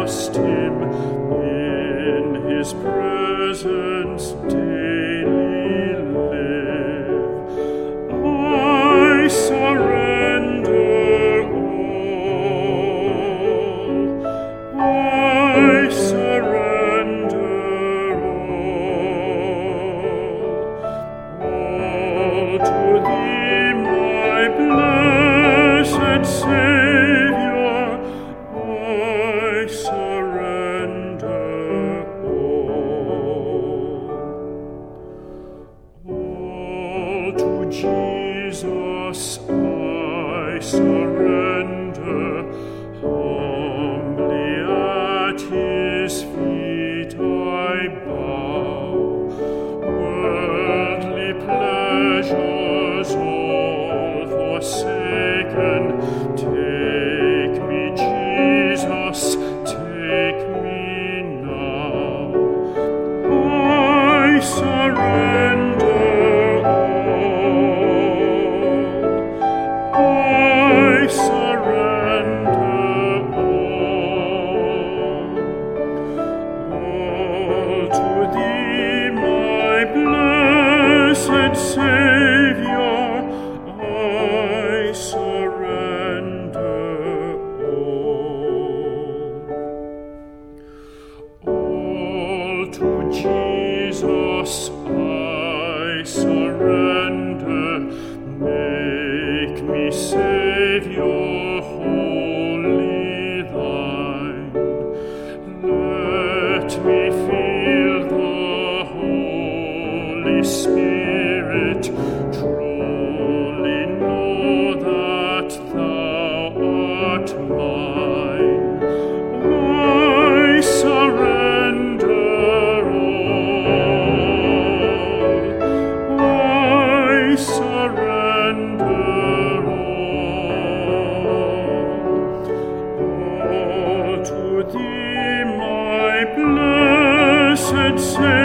trust him in his presence daily live. I surrender all. I surrender all to thee, my blessed Savior. I surrender all to Jesus. I surrender humbly at his feet. I bow. Worldly pleasures all forsaken, take me, Jesus, take me now. I surrender all. I surrender all to thee, my blessed Savior. I surrender all to Jesus. I surrender. Make me Savior wholly thine. Let me feel the Holy Spirit. Truly know that thou art mine. I surrender all. I surrender all to thee, my blessed Savior.